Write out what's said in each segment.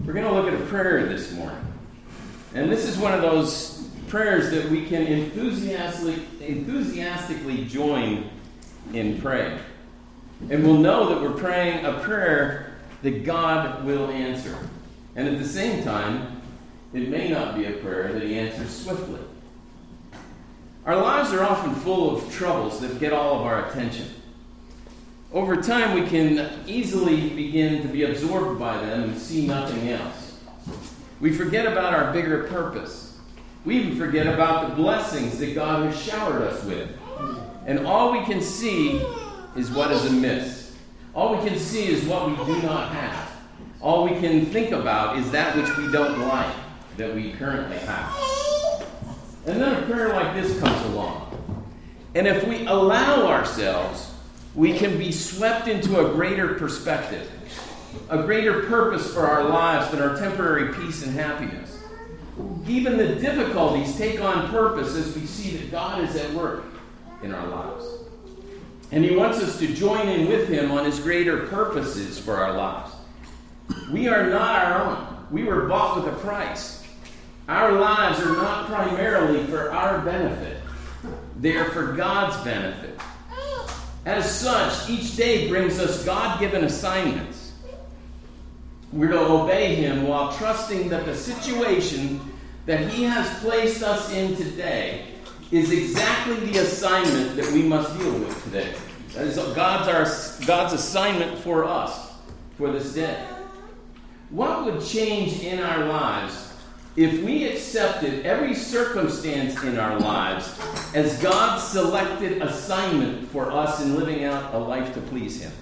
We're going to look at a prayer this morning. And this is one of those prayers that we can enthusiastically join in praying. And we'll know that we're praying a prayer that God will answer. And at the same time, it may not be a prayer that He answers swiftly. Our lives are often full of troubles that get all of our attention. Over time, we can easily begin to be absorbed by them and see nothing else. We forget about our bigger purpose. We even forget about the blessings that God has showered us with. And all we can see is what is amiss. All we can see is what we do not have. All we can think about is that which we don't like, that we currently have. And then a prayer like this comes along. And if we allow ourselves, we can be swept into a greater perspective, a greater purpose for our lives than our temporary peace and happiness. Even the difficulties take on purpose as we see that God is at work in our lives. And He wants us to join in with Him on His greater purposes for our lives. We are not our own. We were bought with a price. Our lives are not primarily for our benefit. They are for God's benefit. As such, each day brings us God-given assignments. We're to obey Him while trusting that the situation that He has placed us in today is exactly the assignment that we must deal with today. That is God's assignment for us for this day. What would change in our lives if we accepted every circumstance in our lives as God's selected assignment for us in living out a life to please Him?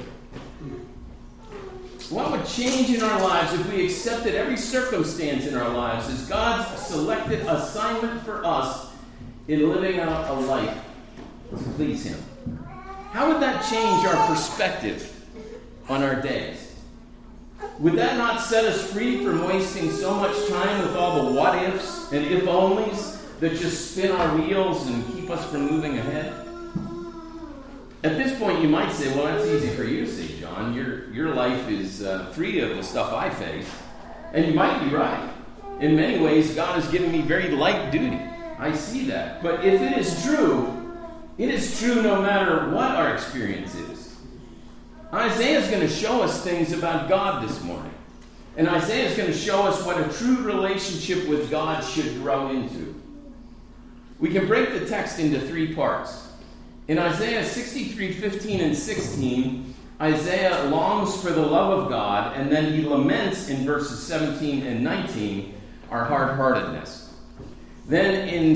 What would change in our lives if we accepted every circumstance in our lives as God's selected assignment for us in living out a life to please Him? How would that change our perspective on our days? Would that not set us free from wasting so much time with all the what-ifs and if-onlys that just spin our wheels and keep us from moving ahead? At this point, you might say, well, that's easy for you to say, John. Your life is free of the stuff I face. And you might be right. In many ways, God has given me very light duty. I see that. But if it is true no matter what our experience is. Isaiah is going to show us things about God this morning. And Isaiah is going to show us what a true relationship with God should grow into. We can break the text into three parts. In Isaiah 63:15 and 16, Isaiah longs for the love of God, and then he laments in verses 17 and 19 our hard-heartedness. Then in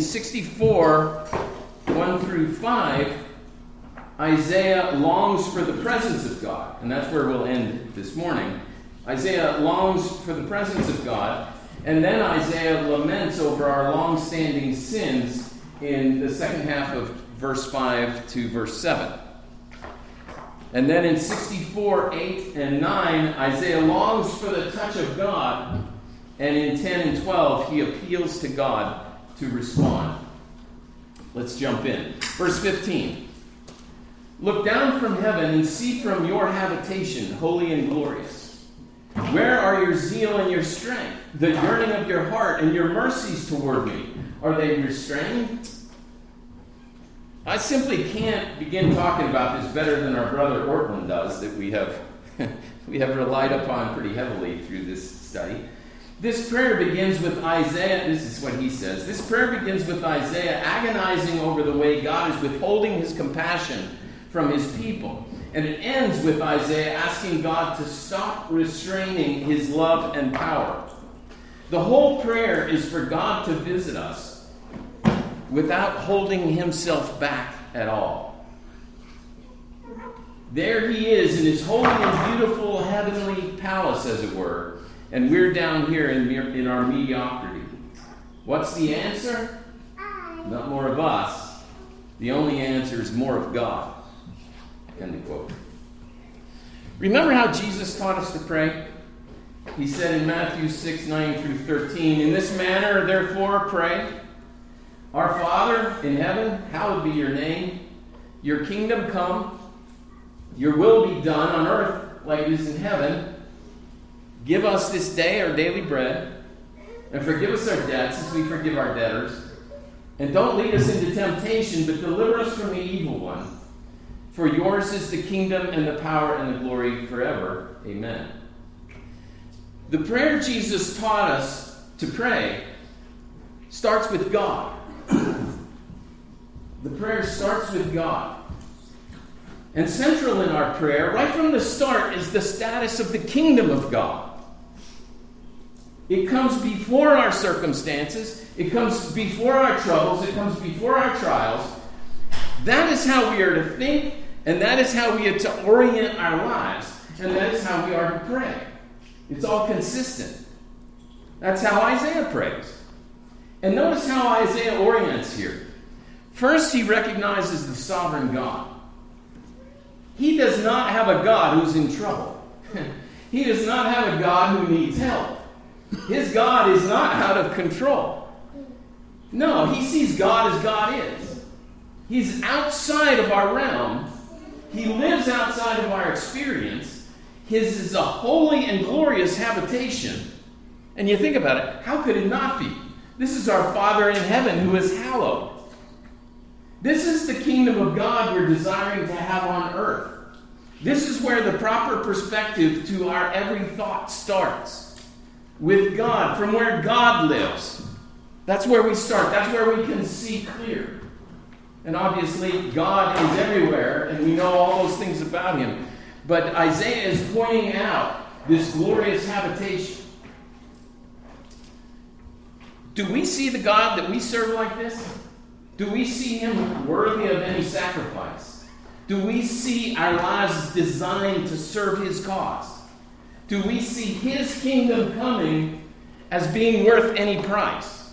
64:1 through 5, Isaiah longs for the presence of God, and that's where we'll end this morning. Isaiah longs for the presence of God, and then Isaiah laments over our long-standing sins in the second half of verse 5 to verse 7. And then in 64:8 and 9, Isaiah longs for the touch of God, and in 10 and 12, he appeals to God to respond. Let's jump in. Verse 15. Look down from heaven and see from your habitation, holy and glorious. Where are your zeal and your strength, the yearning of your heart and your mercies toward me? Are they restrained? I simply can't begin talking about this better than our brother Ortland does, that we have relied upon pretty heavily through this study. This prayer begins with Isaiah. This is what he says. This prayer begins with Isaiah agonizing over the way God is withholding His compassion from His people. And it ends with Isaiah asking God to stop restraining His love and power. The whole prayer is for God to visit us without holding Himself back at all. There He is in His holy and beautiful heavenly palace, as it were, and we're down here in our mediocrity. What's the answer? Not more of us. The only answer is more of God. End of quote. Remember how Jesus taught us to pray? He said in Matthew 6:9 through 13, in this manner, therefore, pray. Our Father in heaven, hallowed be your name. Your kingdom come. Your will be done on earth like it is in heaven. Give us this day our daily bread, and forgive us our debts as we forgive our debtors. And don't lead us into temptation, but deliver us from the evil one. For yours is the kingdom and the power and the glory forever. Amen. The prayer Jesus taught us to pray starts with God. The prayer starts with God. And central in our prayer, right from the start, is the status of the kingdom of God. It comes before our circumstances. It comes before our troubles. It comes before our trials. That is how we are to think, and that is how we are to orient our lives, and that is how we are to pray. It's all consistent. That's how Isaiah prays. And notice how Isaiah orients here. First, he recognizes the sovereign God. He does not have a God who's in trouble. He does not have a God who needs help. His God is not out of control. No, he sees God as God is. He's outside of our realm. He lives outside of our experience. His is a holy and glorious habitation. And you think about it, how could it not be? This is our Father in heaven who is hallowed. This is the kingdom of God we're desiring to have on earth. This is where the proper perspective to our every thought starts. With God, from where God lives. That's where we start. That's where we can see clear. And obviously, God is everywhere, and we know all those things about him. But Isaiah is pointing out this glorious habitation. Do we see the God that we serve like this? Do we see him worthy of any sacrifice? Do we see our lives designed to serve his cause? Do we see his kingdom coming as being worth any price?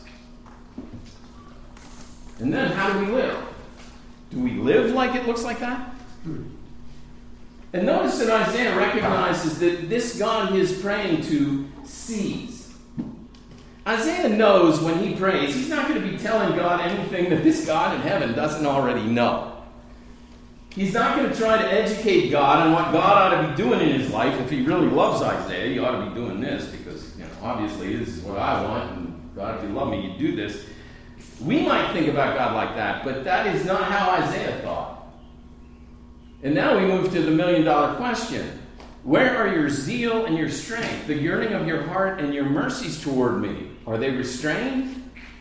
And then how do we live? Do we live like it looks like that? And notice that Isaiah recognizes that this God he is praying to sees. Isaiah knows when he prays, he's not going to be telling God anything that this God in heaven doesn't already know. He's not going to try to educate God on what God ought to be doing in his life. If he really loves Isaiah, he ought to be doing this because, obviously this is what I want, and God, if you love me, you do this. We might think about God like that, but that is not how Isaiah thought. And now we move to the million-dollar question. Where are your zeal and your strength, the yearning of your heart and your mercies toward me? Are they restrained?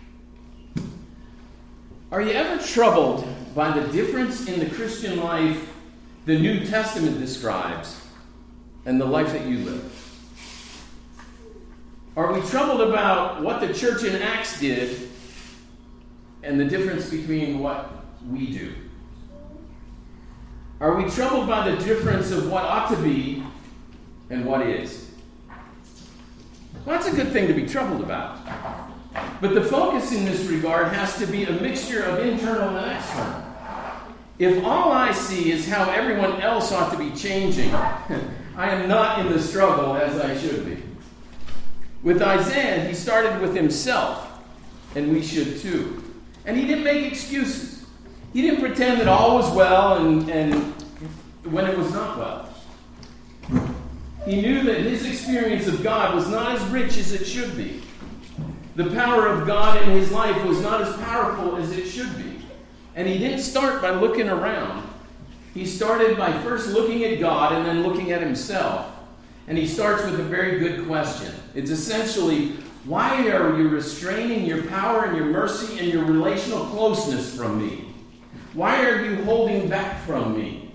Are you ever troubled by the difference in the Christian life the New Testament describes and the life that you live? Are we troubled about what the church in Acts did and the difference between what we do? Are we troubled by the difference of what ought to be and what is? Well, that's a good thing to be troubled about. But the focus in this regard has to be a mixture of internal and external. If all I see is how everyone else ought to be changing, I am not in the struggle as I should be. With Isaiah, he started with himself, and we should too. And he didn't make excuses. He didn't pretend that all was well and when it was not well. He knew that his experience of God was not as rich as it should be. The power of God in his life was not as powerful as it should be. And he didn't start by looking around. He started by first looking at God and then looking at himself. And he starts with a very good question. It's essentially, why are you restraining your power and your mercy and your relational closeness from me? Why are you holding back from me?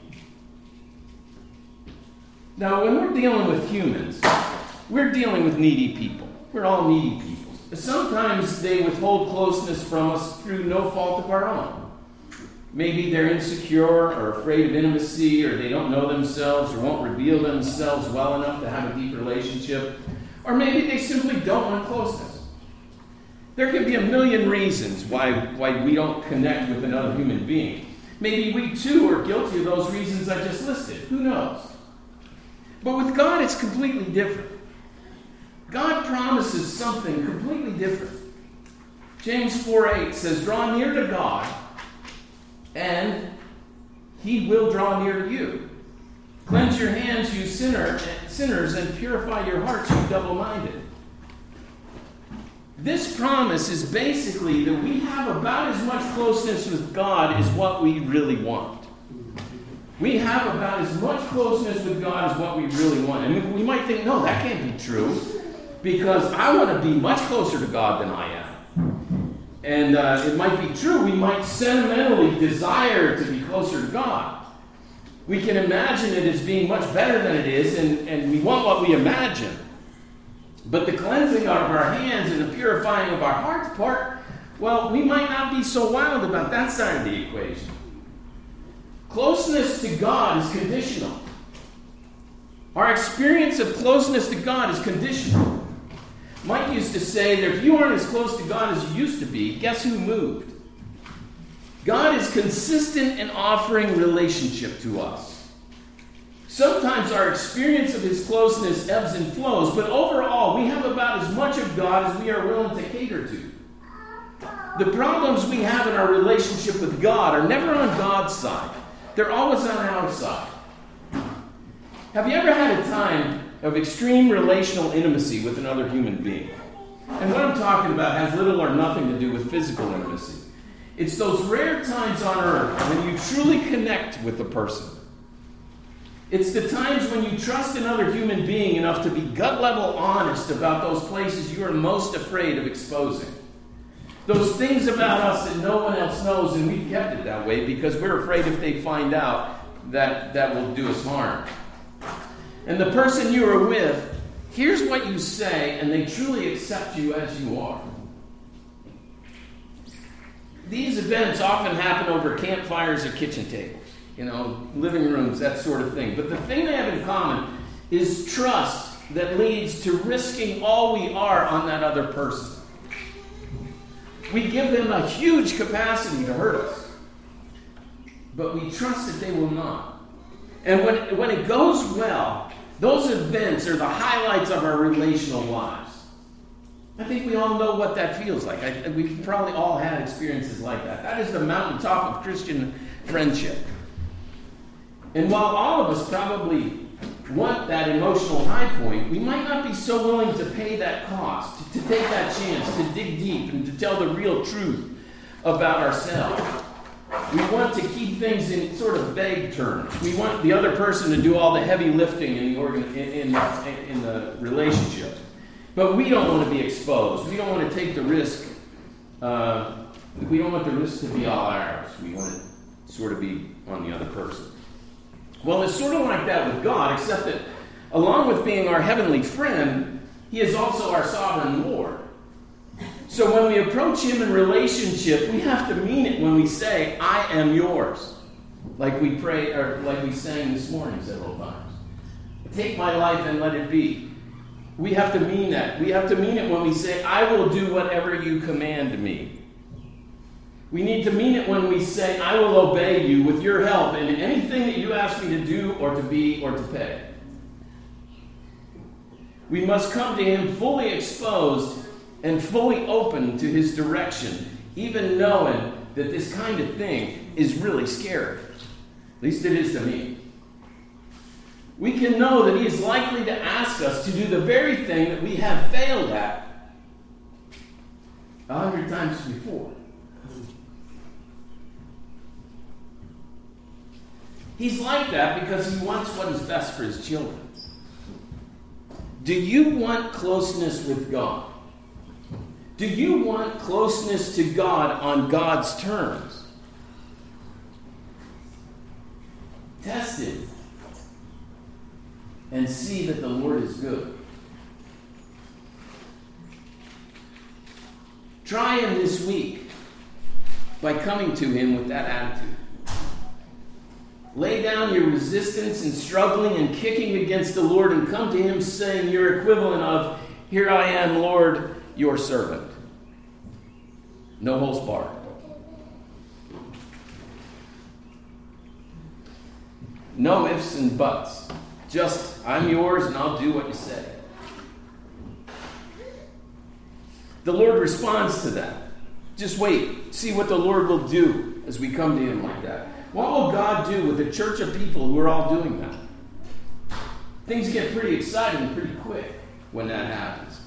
Now, when we're dealing with humans, we're dealing with needy people. We're all needy people. Sometimes they withhold closeness from us through no fault of our own. Maybe they're insecure or afraid of intimacy, or they don't know themselves or won't reveal themselves well enough to have a deep relationship. Or maybe they simply don't want closeness. There could be a million reasons why we don't connect with another human being. Maybe we too are guilty of those reasons I just listed. Who knows? But with God, it's completely different. God promises something completely different. James 4:8 says, draw near to God, and he will draw near to you. Cleanse your hands, you sinners, and purify your hearts, you double-minded. This promise is basically that we have about as much closeness with God as what we really want. We have about as much closeness with God as what we really want. And we might think, no, that can't be true, because I want to be much closer to God than I am. And it might be true. We might sentimentally desire to be closer to God. We can imagine it as being much better than it is, and we want what we imagine. But the cleansing of our hands and the purifying of our hearts part, well, we might not be so wild about that side of the equation. Closeness to God is conditional. Our experience of closeness to God is conditional. Mike used to say that if you aren't as close to God as you used to be, guess who moved? God is consistent in offering relationship to us. Sometimes our experience of His closeness ebbs and flows, but overall, we have about as much of God as we are willing to cater to. The problems we have in our relationship with God are never on God's side. They're always on our side. Have you ever had a time of extreme relational intimacy with another human being? And what I'm talking about has little or nothing to do with physical intimacy. It's those rare times on earth when you truly connect with a person. It's the times when you trust another human being enough to be gut-level honest about those places you are most afraid of exposing. Those things about us that no one else knows, and we've kept it that way because we're afraid if they find out that will do us harm. And the person you are with hears what you say, and they truly accept you as you are. These events often happen over campfires or kitchen tables, living rooms, that sort of thing. But the thing they have in common is trust that leads to risking all we are on that other person. We give them a huge capacity to hurt us, but we trust that they will not. And when it goes well, those events are the highlights of our relational lives. I think we all know what that feels like. We've probably all had experiences like that. That is the mountaintop of Christian friendship. And while all of us probably want that emotional high point, we might not be so willing to pay that cost, to take that chance, to dig deep and to tell the real truth about ourselves. We want to keep things in sort of vague terms. We want the other person to do all the heavy lifting in the relationship. But we don't want to be exposed. We don't want to take the risk. We don't want the risk to be all ours. We want it to sort of be on the other person. Well, it's sort of like that with God, except that along with being our heavenly friend, He is also our sovereign Lord. So when we approach Him in relationship, we have to mean it when we say, I am yours. Like we pray, or like we sang this morning several times. Take my life and let it be. We have to mean that. We have to mean it when we say, I will do whatever you command me. We need to mean it when we say, I will obey you with your help in anything that you ask me to do or to be or to pay. We must come to Him fully exposed and fully open to His direction, even knowing that this kind of thing is really scary. At least it is to me. We can know that He is likely to ask us to do the very thing that we have failed at 100 times before. He's like that because He wants what is best for His children. Do you want closeness with God? Do you want closeness to God on God's terms? Test it and see that the Lord is good. Try Him this week by coming to Him with that attitude. Lay down your resistance and struggling and kicking against the Lord and come to Him saying your equivalent of, here I am, Lord, your servant. No holds barred. No ifs and buts. Just, I'm yours and I'll do what you say. The Lord responds to that. Just wait. See what the Lord will do as we come to Him like that. What will God do with a church of people who are all doing that? Things get pretty exciting pretty quick when that happens.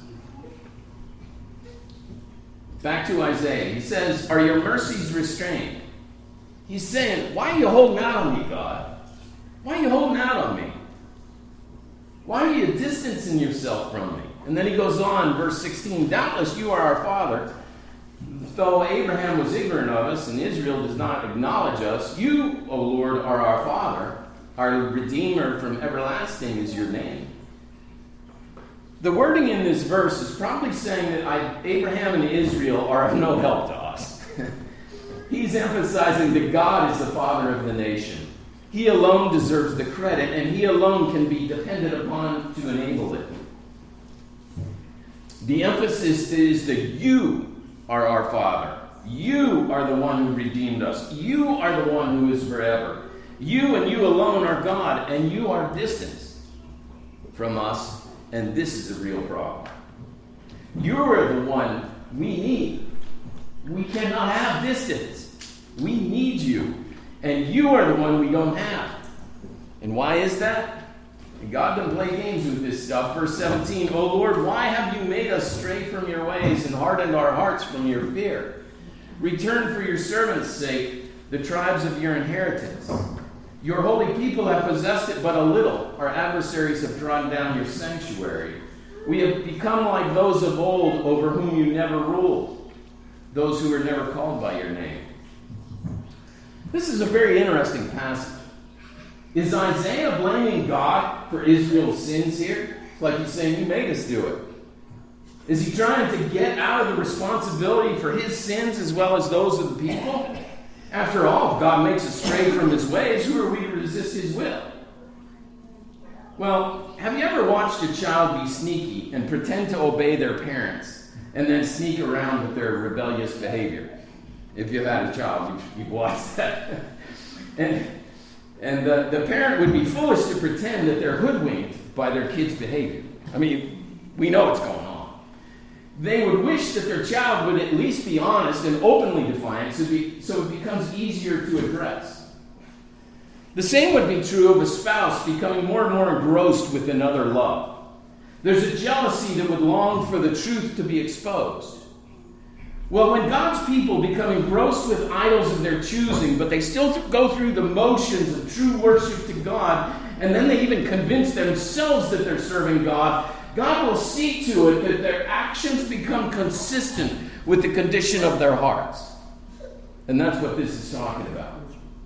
Back to Isaiah. He says, are your mercies restrained? He's saying, why are you holding out on me, God? Why are you holding out on me? Why are you distancing yourself from me? And then he goes on, verse 16, doubtless you are our father, though Abraham was ignorant of us and Israel does not acknowledge us. You, O Lord, are our father. Our Redeemer from everlasting is your name. The wording in this verse is probably saying that Abraham and Israel are of no help to us. He's emphasizing that God is the father of the nation. He alone deserves the credit, and he alone can be depended upon to enable it. The emphasis is that you are our Father. You are the one who redeemed us. You are the one who is forever. You and you alone are God, and you are distant from us, and this is a real problem. You are the one we need. We cannot have distance. We need you, and you are the one we don't have. And why is that? And God doesn't play games with this stuff. Verse 17, O Lord, why have you made us stray from your ways and hardened our hearts from your fear? Return for your servants' sake the tribes of your inheritance. Your holy people have possessed it but a little. Our adversaries have drawn down your sanctuary. We have become like those of old over whom you never ruled, those who were never called by your name. This is a very interesting passage. Is Isaiah blaming God for Israel's sins here? It's like he's saying, you made us do it. Is he trying to get out of the responsibility for his sins as well as those of the people? After all, if God makes us stray from his ways, who are we to resist his will? Well, have you ever watched a child be sneaky and pretend to obey their parents and then sneak around with their rebellious behavior? If you've had a child, you've watched that. And the parent would be foolish to pretend that they're hoodwinked by their kid's behavior. I mean, we know what's going on. They would wish that their child would at least be honest and openly defiant so it becomes easier to address. The same would be true of a spouse becoming more and more engrossed with another love. There's a jealousy that would long for the truth to be exposed. Well, when God's people become engrossed with idols of their choosing, but they still go through the motions of true worship to God, and then they even convince themselves that they're serving God, God will see to it that their actions become consistent with the condition of their hearts. And that's what this is talking about.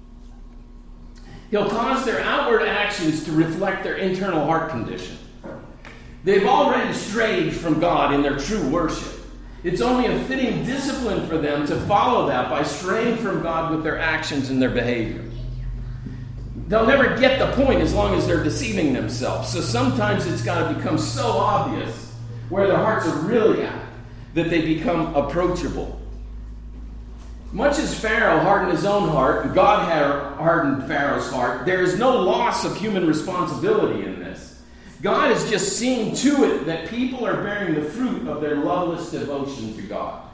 He'll cause their outward actions to reflect their internal heart condition. They've already strayed from God in their true worship. It's only a fitting discipline for them to follow that by straying from God with their actions and their behavior. They'll never get the point as long as they're deceiving themselves. So sometimes it's got to become so obvious where their hearts are really at that they become approachable. Much as Pharaoh hardened his own heart, and God hardened Pharaoh's heart, there is no loss of human responsibility in this. God is just seeing to it that people are bearing the fruit of their loveless devotion to God.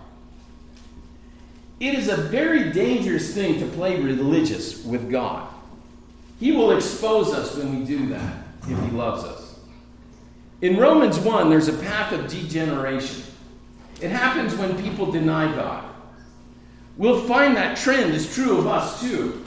It is a very dangerous thing to play religious with God. He will expose us when we do that, if he loves us. In Romans 1, there's a path of degeneration. It happens when people deny God. We'll find that trend is true of us too.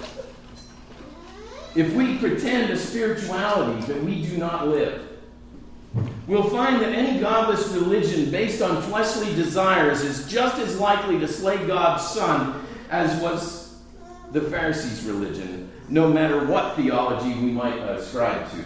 If we pretend a spirituality that we do not live, we'll find that any godless religion based on fleshly desires is just as likely to slay God's Son as was the Pharisees' religion, no matter what theology we might ascribe to.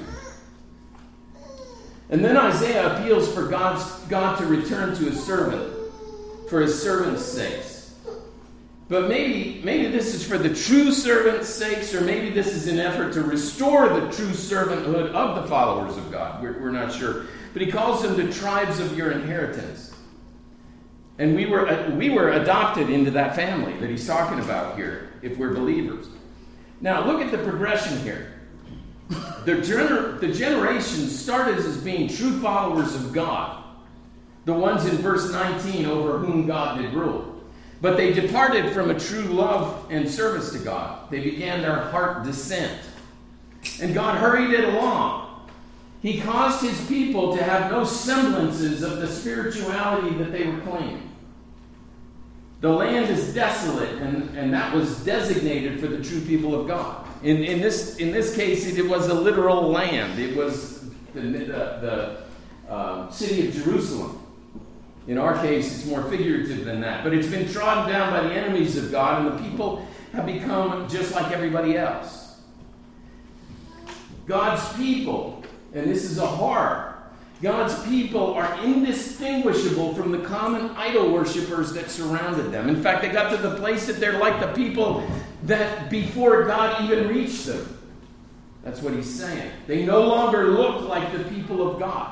And then Isaiah appeals for God to return to his servant, for his servant's sakes. But maybe this is for the true servant's sakes, or maybe this is an effort to restore the true servanthood of the followers of God. We're not sure. But he calls them the tribes of your inheritance. And we were adopted into that family that he's talking about here, if we're believers. Now, look at the progression here. The generations started as being true followers of God, the ones in verse 19 over whom God did rule. But they departed from a true love and service to God. They began their heart descent. And God hurried it along. He caused his people to have no semblances of the spirituality that they were claiming. The land is desolate, and that was designated for the true people of God. In this case, it was a literal land. It was the city of Jerusalem. In our case, it's more figurative than that. But it's been trodden down by the enemies of God, and the people have become just like everybody else. God's people, and this is a horror, God's people are indistinguishable from the common idol worshippers that surrounded them. In fact, they got to the place that they're like the people that before God even reached them. That's what he's saying. They no longer look like the people of God.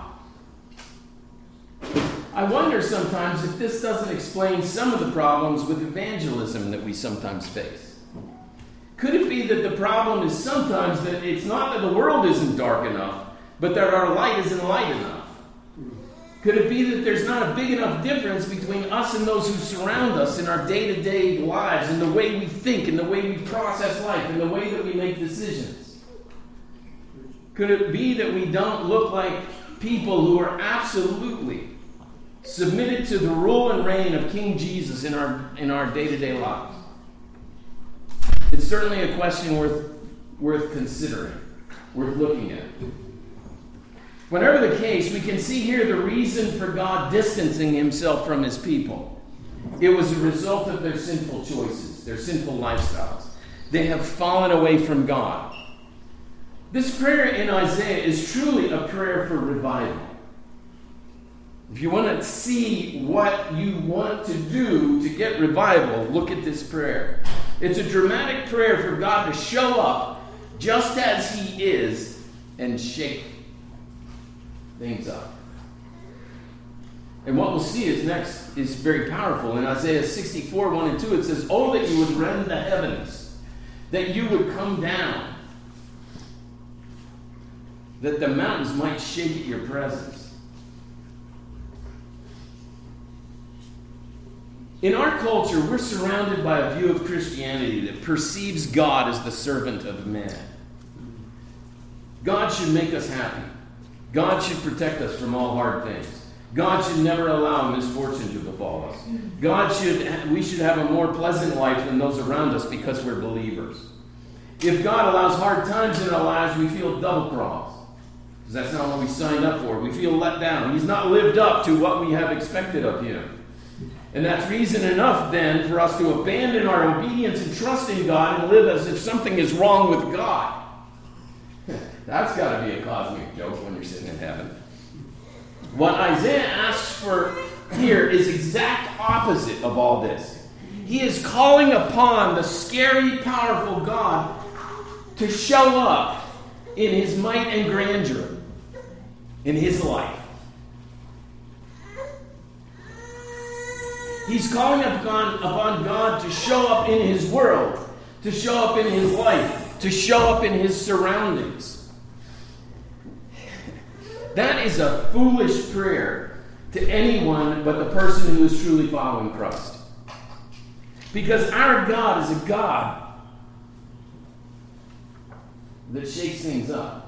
I wonder sometimes if this doesn't explain some of the problems with evangelism that we sometimes face. Could it be that the problem is sometimes that it's not that the world isn't dark enough, but that our light isn't light enough? Could it be that there's not a big enough difference between us and those who surround us in our day-to-day lives, in the way we think, in the way we process life, in the way that we make decisions? Could it be that we don't look like people who are absolutely submitted to the rule and reign of King Jesus in our day-to-day lives? It's certainly a question worth considering, worth looking at. Whatever the case, we can see here the reason for God distancing himself from his people. It was a result of their sinful choices, their sinful lifestyles. They have fallen away from God. This prayer in Isaiah is truly a prayer for revival. If you want to see what you want to do to get revival, look at this prayer. It's a dramatic prayer for God to show up just as he is and shake things up. And what we'll see is next is very powerful. In Isaiah 64, 1 and 2, it says, "Oh, that you would rend the heavens, that you would come down, that the mountains might shake at your presence." In our culture, we're surrounded by a view of Christianity that perceives God as the servant of man. God should make us happy. God should protect us from all hard things. God should never allow misfortune to befall us. We should have a more pleasant life than those around us because we're believers. If God allows hard times in our lives, we feel double-crossed. Because that's not what we signed up for. We feel let down. He's not lived up to what we have expected of him. And that's reason enough, then, for us to abandon our obedience and trust in God and live as if something is wrong with God. That's got to be a cosmic joke when you're sitting in heaven. What Isaiah asks for here is exact opposite of all this. He is calling upon the scary, powerful God to show up in his might and grandeur in his life. He's calling upon God to show up in his world, to show up in his life, to show up in his surroundings. That is a foolish prayer to anyone but the person who is truly following Christ. Because our God is a God that shakes things up.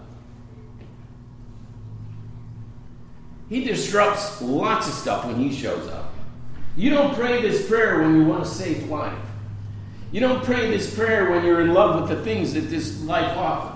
He disrupts lots of stuff when he shows up. You don't pray this prayer when you want a safe life. You don't pray this prayer when you're in love with the things that this life offers.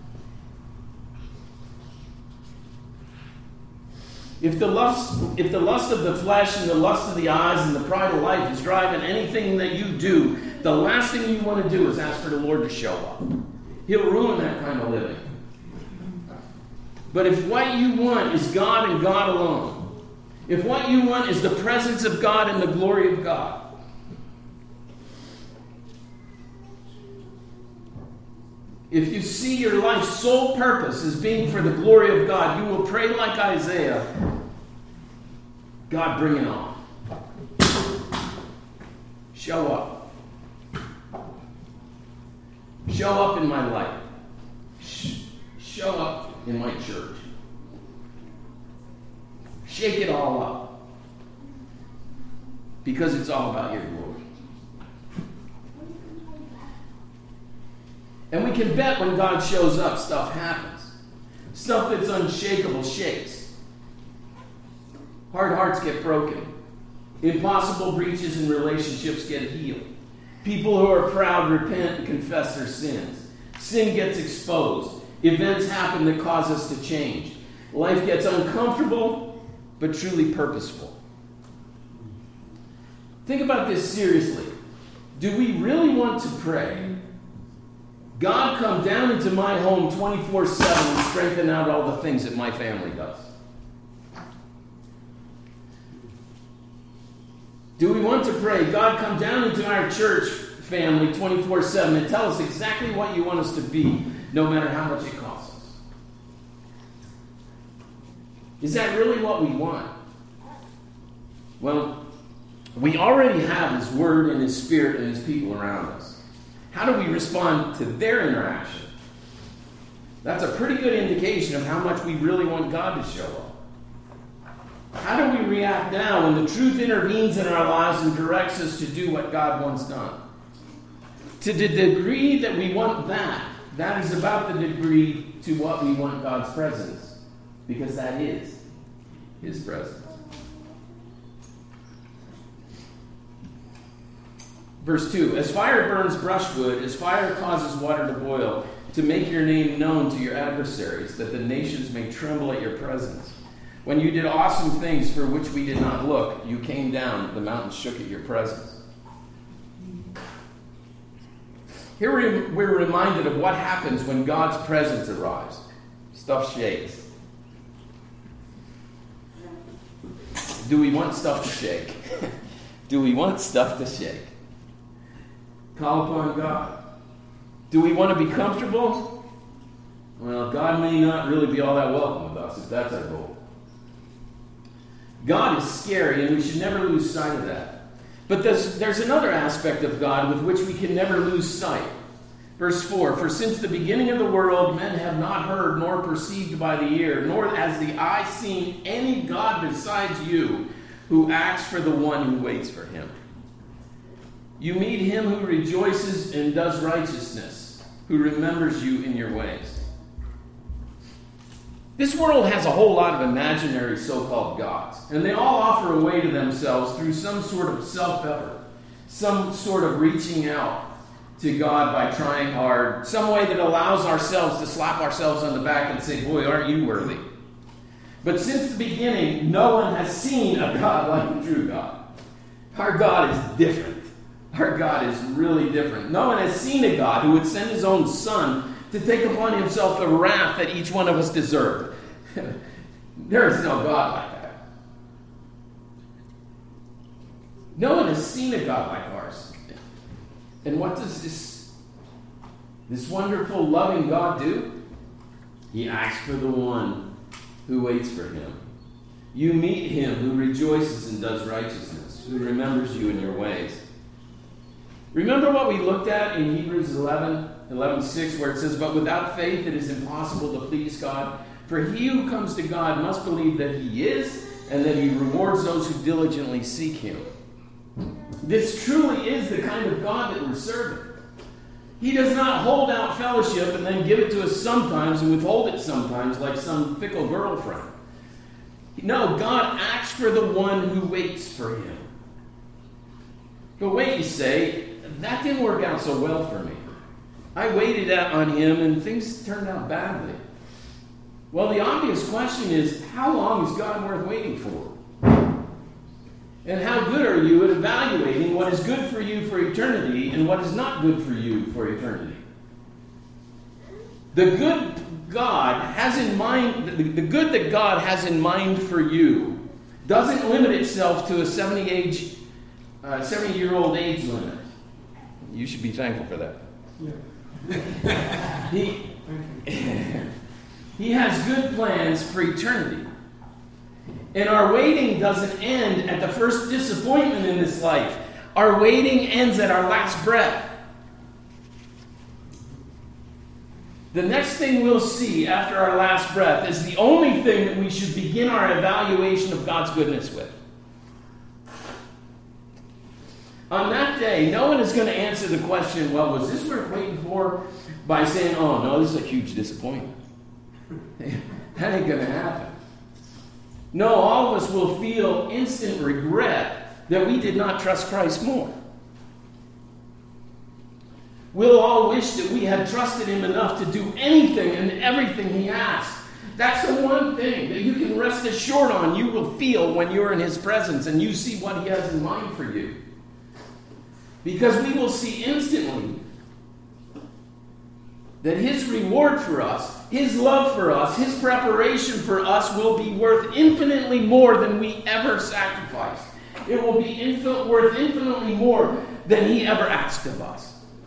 If the lust of the flesh and the lust of the eyes and the pride of life is driving anything that you do, the last thing you want to do is ask for the Lord to show up. He'll ruin that kind of living. But if what you want is God and God alone, if what you want is the presence of God and the glory of God, if you see your life's sole purpose as being for the glory of God, you will pray like Isaiah, God, bring it on. Show up. Show up in my life. Show up in my church. Shake it all up. Because it's all about your glory. And we can bet when God shows up, stuff happens. Stuff that's unshakable shakes. Hard hearts get broken. Impossible breaches in relationships get healed. People who are proud repent and confess their sins. Sin gets exposed. Events happen that cause us to change. Life gets uncomfortable, but truly purposeful. Think about this seriously. Do we really want to pray, God, come down into my home 24/7 and strengthen out all the things that my family does? Do we want to pray, God, come down into our church family 24/7 and tell us exactly what you want us to be, no matter how much it costs us? Is that really what we want? Well, we already have His Word and His Spirit and His people around us. How do we respond to their interaction? That's a pretty good indication of how much we really want God to show up. How do we react now when the truth intervenes in our lives and directs us to do what God wants done? To the degree that we want that, that is about the degree to what we want God's presence, because that is His presence. Verse 2, as fire burns brushwood, as fire causes water to boil, to make your name known to your adversaries, that the nations may tremble at your presence. When you did awesome things for which we did not look, you came down, the mountains shook at your presence. Here we're reminded of what happens when God's presence arrives. Stuff shakes. Do we want stuff to shake? Do we want stuff to shake? Call upon God. Do we want to be comfortable? Well, God may not really be all that welcome with us if that's our goal. God is scary, and we should never lose sight of that. But there's another aspect of God with which we can never lose sight. Verse 4, for since the beginning of the world, men have not heard, nor perceived by the ear, nor has the eye seen any God besides you, who acts for the one who waits for him. You meet him who rejoices and does righteousness, who remembers you in your ways. This world has a whole lot of imaginary so-called gods, and they all offer a way to themselves through some sort of self-effort, some sort of reaching out to God by trying hard, some way that allows ourselves to slap ourselves on the back and say, boy, aren't you worthy? But since the beginning, no one has seen a God like the true God. Our God is different. Our God is really different. No one has seen a God who would send his own Son to take upon himself the wrath that each one of us deserved. There is no God like that. No one has seen a God like ours. And what does this wonderful, loving God do? He acts for the one who waits for him. You meet him who rejoices and does righteousness, who remembers you in your ways. Remember what we looked at in Hebrews 11:6, where it says, but without faith it is impossible to please God. For he who comes to God must believe that he is, and that he rewards those who diligently seek him. This truly is the kind of God that we're serving. He does not hold out fellowship and then give it to us sometimes and withhold it sometimes like some fickle girlfriend. No, God acts for the one who waits for him. But wait, you say, that didn't work out so well for me. I waited on him and things turned out badly. Well, the obvious question is, how long is God worth waiting for? And how good are you at evaluating what is good for you for eternity and what is not good for you for eternity? The good God has in mind, the good that God has in mind for you doesn't limit itself to a 70-year-old age limit. You should be thankful for that. Yeah. He has good plans for eternity. And our waiting doesn't end at the first disappointment in this life. Our waiting ends at our last breath. The next thing we'll see after our last breath is the only thing that we should begin our evaluation of God's goodness with. On that day, no one is going to answer the question, well, was this worth waiting for? By saying, oh, no, this is a huge disappointment. That ain't going to happen. No, all of us will feel instant regret that we did not trust Christ more. We'll all wish that we had trusted him enough to do anything and everything he asked. That's the one thing that you can rest assured on you will feel when you're in his presence and you see what he has in mind for you. Because we will see instantly that his reward for us, his love for us, his preparation for us will be worth infinitely more than we ever sacrificed. It will be worth infinitely more than he ever asked of us.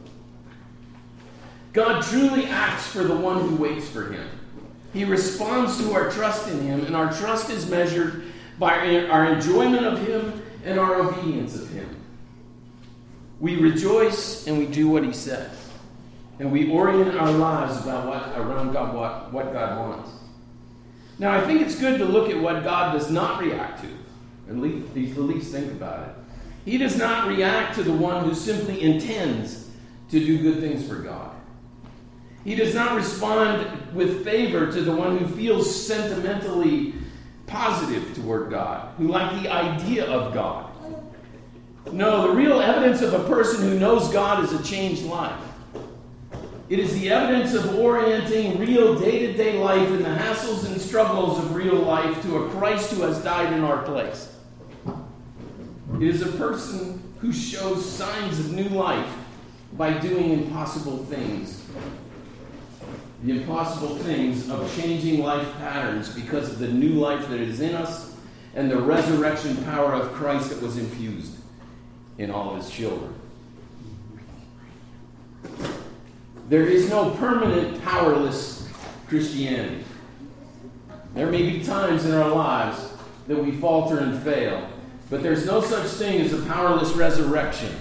God truly acts for the one who waits for him. He responds to our trust in him, and our trust is measured by our enjoyment of him and our obedience of him. We rejoice and we do what he says. And we orient our lives around God, what God wants. Now, I think it's good to look at what God does not react to. At least think about it. He does not react to the one who simply intends to do good things for God. He does not respond with favor to the one who feels sentimentally positive toward God, who like the idea of God. No, the real evidence of a person who knows God is a changed life. It is the evidence of orienting real day-to-day life in the hassles and struggles of real life to a Christ who has died in our place. It is a person who shows signs of new life by doing impossible things. The impossible things of changing life patterns because of the new life that is in us and the resurrection power of Christ that was infused in all of his children. There is no permanent powerless Christianity. There may be times in our lives that we falter and fail, but there's no such thing as a powerless resurrection.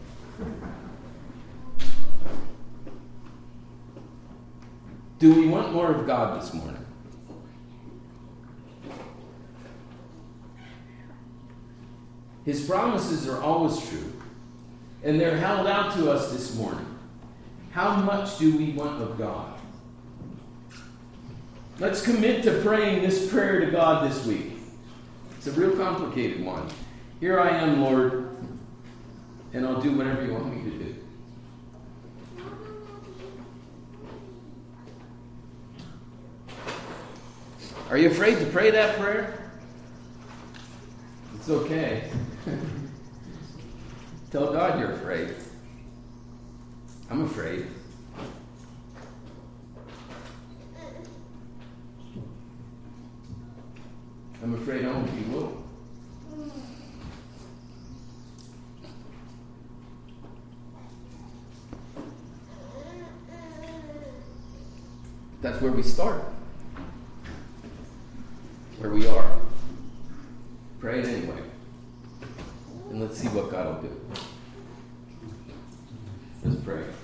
Do we want more of God this morning? His promises are always true, and they're held out to us this morning. How much do we want of God? Let's commit to praying this prayer to God this week. It's a real complicated one. Here I am, Lord, and I'll do whatever you want me to do. Are you afraid to pray that prayer? It's okay. Tell God you're afraid. I'm afraid. I'm afraid I won't be will. That's where we start. Where we are. Pray it anyway. And let's see what God will do. Let's pray.